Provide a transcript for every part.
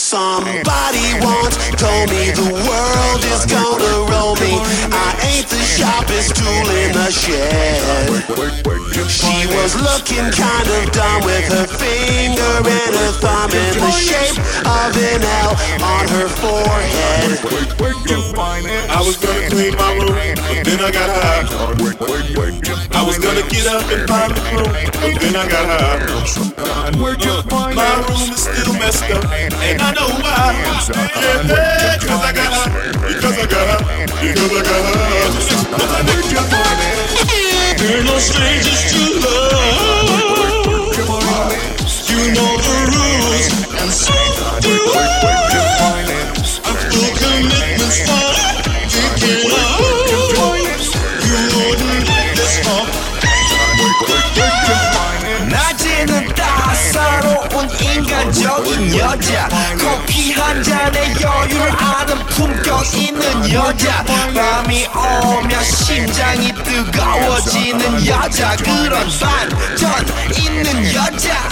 Somebody once told me the world is gonna roll me. I ain't the sharpest tool in the shed. She was looking kind of dumb with her finger and her thumb in the shape of an L on her forehead. I was gonna clean my room, but then I got high. I was gonna get up and find the room, but then I got high. My room is still messed up, and I know why. Yeah, cause I got high, because I got high, because I got high. We're no strangers to love. You know the rules, and so do I. I'm full commitments, but you wouldn't get this far. 낮에는 따사로운 인간적인 여자, 커피 한 잔에 여유를 아는 품격 있는 여자, 밤이 오면 심장이 뜨거워지는 여자, 그런 반전 있는 여자.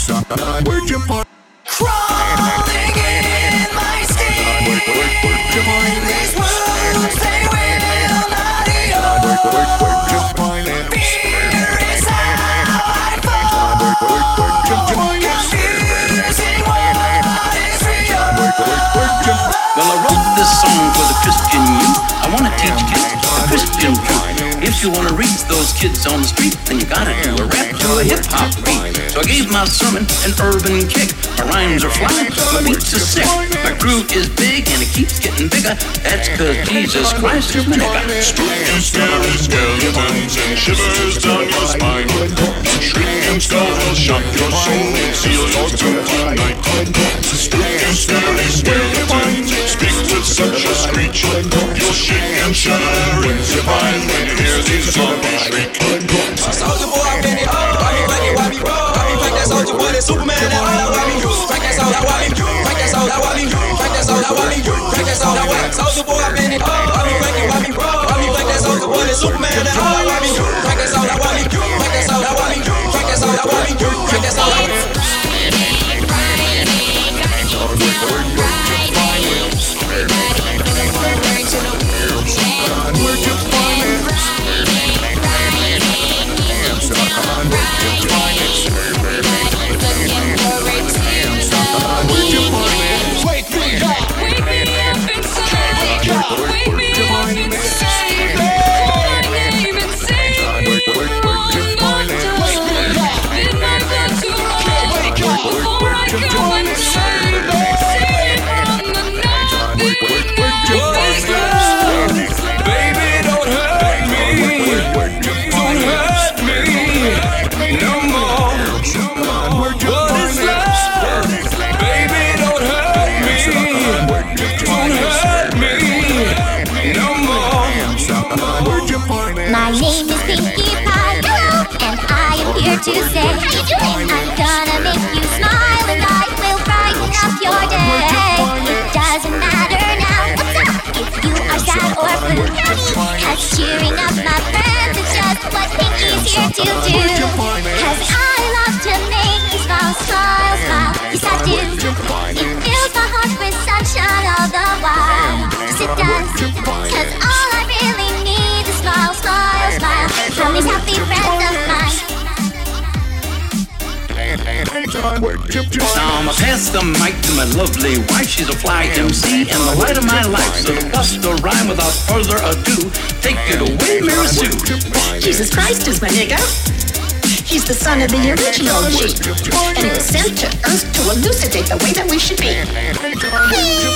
Crawling in my skin, these wounds they will not heal. Fear is how I fall, confusing what is real. Well, I wrote this song for the Christian youth. I want to teach kids the Christian truth. If you want to reach those kids on the street, then you gotta do a rap to a hip-hop beat. So I gave my sermon an urban kick. My rhymes are fly, my beats are sick. My groove is big and it keeps getting bigger. That's cause Jesus Christ is my nigga. Spooky, scary skeletons and shivers down your spine. Shrieking skull will shock your soul and seal your doom tonight. Spooky, scary skeletons speak with such a screech. You'll shake and shudder in surprise when you hear these zombies shriek. Soulja Boy, I'm in it. Why me break it, why me roll? Why me break that Soulja Boy, that Superman, that all why me break that soul, why me break that soul, why me break that soul, why me break that soul, why Soulja Boy, I'm in it. Why me break it, why me roll? Why me break that Soulja Boy, that Superman, that all why me break that soul, why me break that soul, why me break that soul, why me break that soul. My name is Pinkie Pie, hello, and I am here to say, how you doing? I'm gonna make you smile and I will brighten up your day. It doesn't matter now, what's up? If you are sad or blue, cause cheering up my friends is just what Pinkie's here to do. Cause I love to make you smile, smile, smile, yes I do. It fills my heart with sunshine all the while. Yes it does, cause all I really need is smile, smile, smile from these happy friends of mine. Now I'ma pass the mic to my lovely wife. She's a fly MC and the light of my life. So to bust a rhyme without further ado, take it away, Mary Sue. Jesus Christ is my nigga. He's the son of the original G, and he was sent to Earth to elucidate the way that we should be.